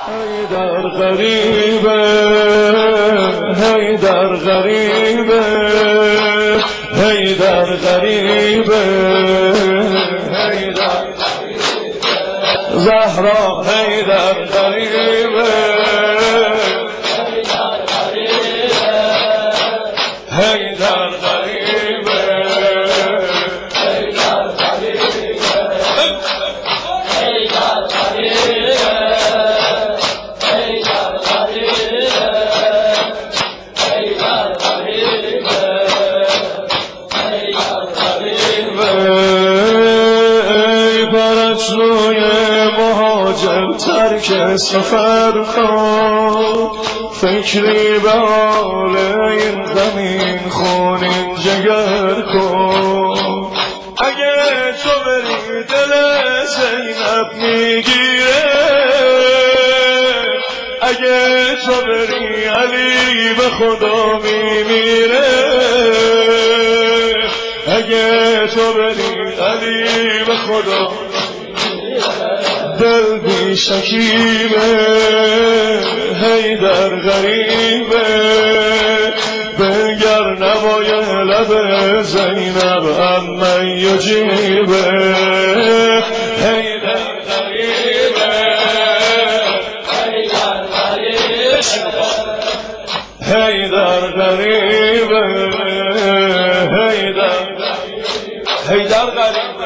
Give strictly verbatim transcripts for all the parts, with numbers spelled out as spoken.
حیدر غریبه حیدر غریبه حیدر غریبه حیدر زهرا حیدر غریبه حیدر غریبه حیدر روی مهاجر ترک سفر کن فکری به حال این زمین خونین جگر کن اگه تو بری دل زینب میگیره اگه تو بری علی به خدا میمیره اگه تو بری علی به خدا دل بی شکیبه حیدر غریبه بنگر نوای لب زینب اما یجیبه حیدر غریبه حیدر غریبه حیدر غریبه حیدر حیدر غریبه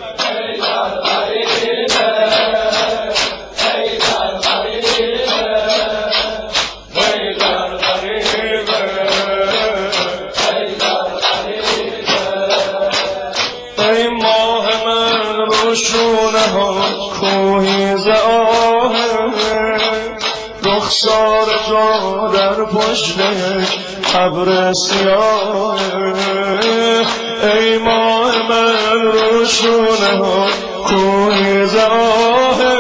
شونه ها کوهیز آهه رخسار جا در پشت یک ابر سیاهه ای ماه من رو شونه ها کوهیز آهه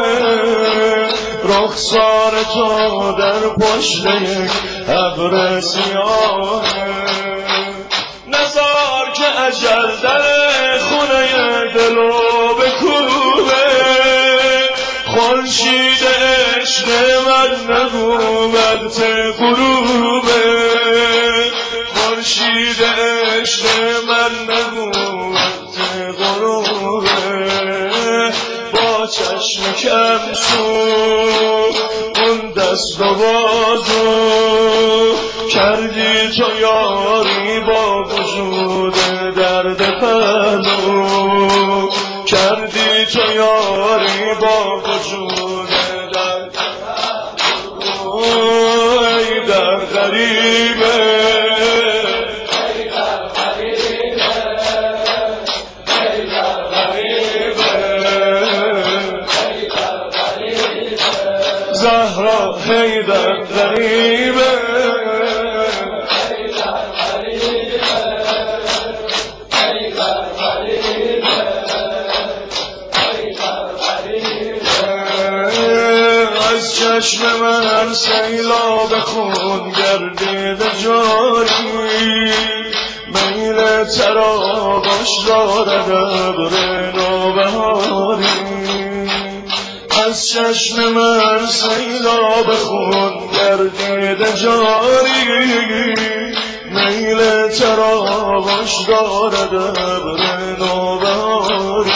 رخسار جا در پشت یک ابر سیاهه نزار که اجل در خونه دلو خورشید عشق من نگومد ته غروبه خورشید عشق من نگومد ته غروبه با چشم کم سو اون دست و بازو کردی تو یاری با وجود درد پهلو کردی تو یاری با وجود درد حیدر غریبه حیدر غریبه حیدر غریبه حیدر غریبه زهرا حیدر غریبه چشم من سیلاب خون گردید جاری میل تراغش دارد ابر نوبهاری از چشم من سیلاب خون گردید جاری میل تراغش دارد ابر نوبهاری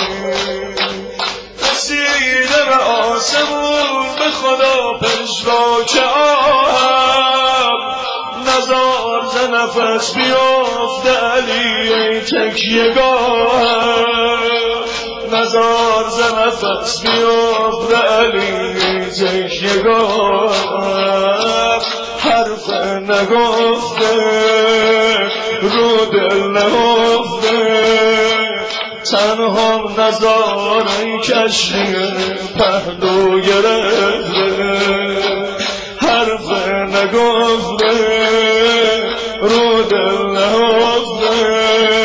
رسیده به آسمون به خدا پژواک آهم نزار ز نفس بیافته علی ای تکیه‌گاهم نزار ز نفس بیافته علی ای تکیه‌گاهم حرف نگفته رو دل نهفته تنها نظاره کشتی پهلو گرفته حرف نگفته رو دل نهفته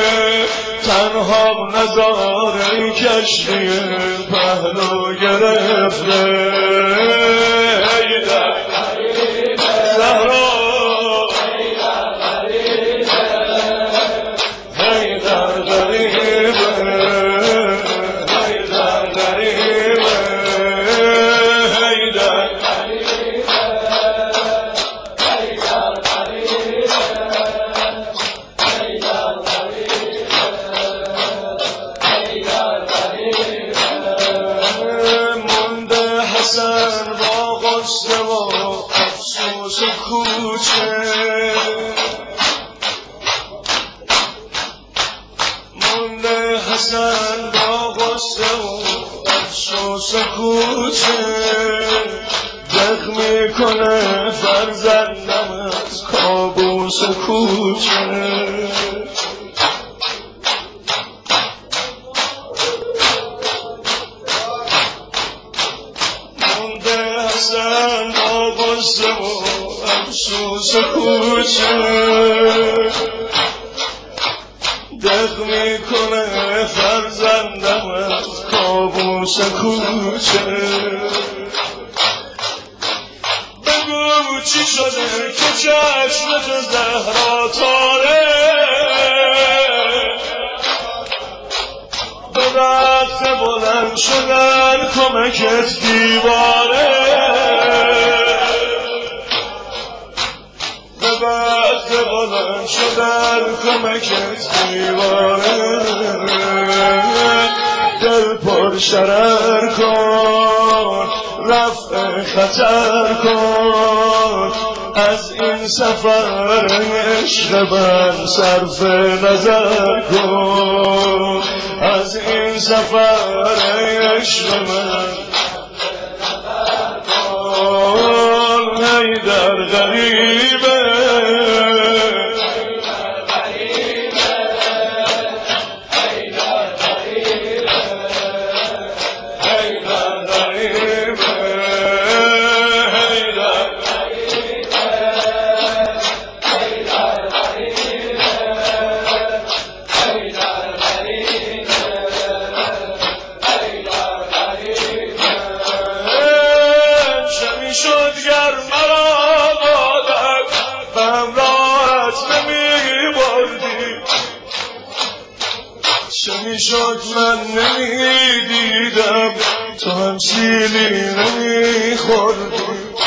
تنها نظاره کشتی پهلو گرفته حیدر زهرا حیدر غریبه حیدر غریبه حیدر حسن با غصه و افسوس کوچه مونده حسن با غصه و افسوس کوچه دق میکنه فرزندم از کابوس کوچه افسوس کوچه دق میکنه فرزندم از کابوس کوچه بگو چی شده که چشمت زهرا تاره به وقت بلند شدن کمکت دیواره وقت بلند شدن کمکت دیواره دل پر شرر کن رفع خطر کن از این سفر عشق من صرف نظر کن از این سفر عشق من کن حیدر غریبه شد من نمیدیدم تو هم سیلی نمیخوردی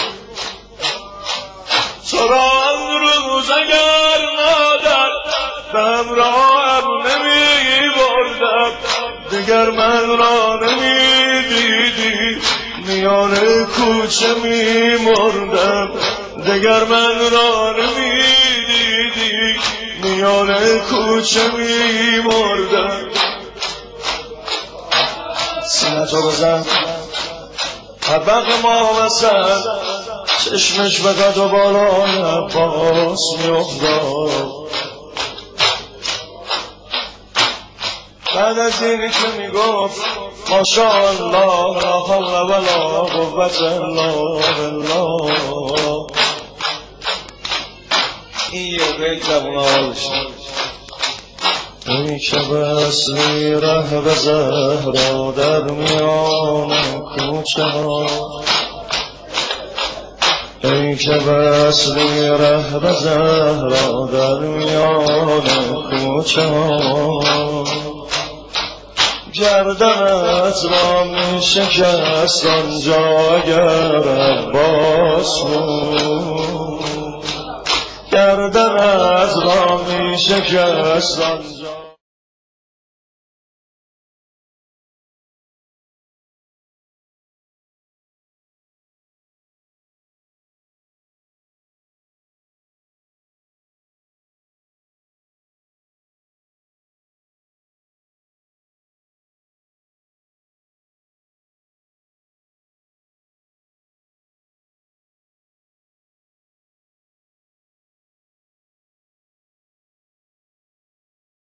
تو را امروز اگر مادر به همراهم نمیبردم دیگر من را نمیدیدی میان کوچه میمردم دیگر من را نمیدیدی میان کوچه میمردم سینه تو بزن طبق ما وسط چشمش به قد و بالای عباس میافتاد بعد از اینی که میگفت ماشاءالله لا حول ولا قوة الا بالله این یه بیت زبون شد ای که بسری ره به زهرا در میان کوچه ها ای که بسری ره به زهرا در میان کوچه ها گردنت را می شکست آنجا اگر عباس بود گردنت را می شکست